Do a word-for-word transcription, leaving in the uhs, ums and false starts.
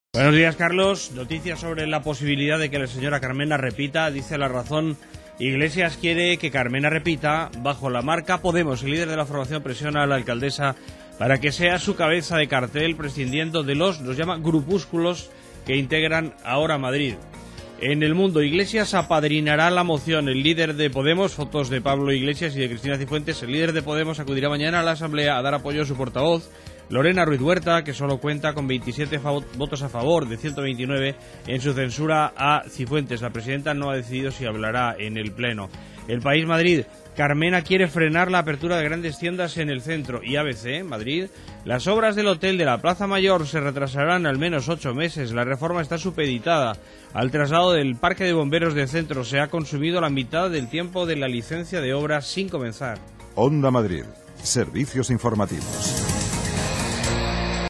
Buenos días, Carlos. Noticias sobre la posibilidad de que la señora Carmena repita. Dice La Razón: Iglesias quiere que Carmena repita. Bajo la marca Podemos, el líder de la formación presiona a la alcaldesa para que sea su cabeza de cartel, prescindiendo de los, los llama, grupúsculos que integran ahora Madrid. En El Mundo, Iglesias apadrinará la moción. El líder de Podemos, fotos de Pablo Iglesias y de Cristina Cifuentes, el líder de Podemos acudirá mañana a la Asamblea a dar apoyo a su portavoz, Lorena Ruiz Huerta, que solo cuenta con veintisiete votos a favor de ciento veintinueve en su censura a Cifuentes. La presidenta no ha decidido si hablará en el Pleno. El País, Madrid: Carmena quiere frenar la apertura de grandes tiendas en el centro. Y A B C, Madrid: las obras del hotel de la Plaza Mayor se retrasarán al menos ocho meses. La reforma está supeditada al traslado del parque de bomberos del centro. Se ha consumido la mitad del tiempo de la licencia de obra sin comenzar. Onda Madrid, servicios informativos.